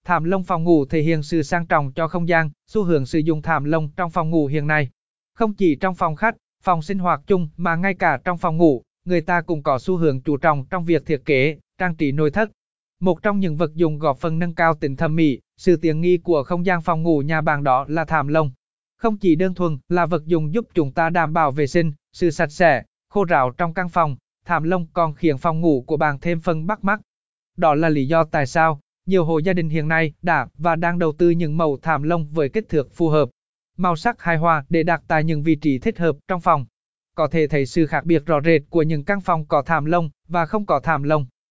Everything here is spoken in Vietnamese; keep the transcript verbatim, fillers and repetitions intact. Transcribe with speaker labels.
Speaker 1: Thảm lông phòng ngủ thể hiện sự sang trọng cho không gian, xu hướng sử dụng thảm lông trong phòng ngủ hiện nay. Không chỉ trong phòng khách, phòng sinh hoạt chung mà ngay cả trong phòng ngủ, người ta cũng có xu hướng chú trọng trong việc thiết kế, trang trí nội thất. Một trong những vật dụng góp phần nâng cao tính thẩm mỹ, sự tiện nghi của không gian phòng ngủ nhà bạn đó là thảm lông. Không chỉ đơn thuần là vật dụng giúp chúng ta đảm bảo vệ sinh, sự sạch sẽ, khô ráo trong căn phòng, thảm lông còn khiến phòng ngủ của bạn thêm phần bắt mắt. Đó là lý do tại sao nhiều hộ gia đình hiện nay đã và đang đầu tư những màu thảm lông với kích thước phù hợp, màu sắc hài hòa để đặt tại những vị trí thích hợp trong phòng. Có thể thấy sự khác biệt rõ rệt của những căn phòng có thảm lông và không có thảm lông.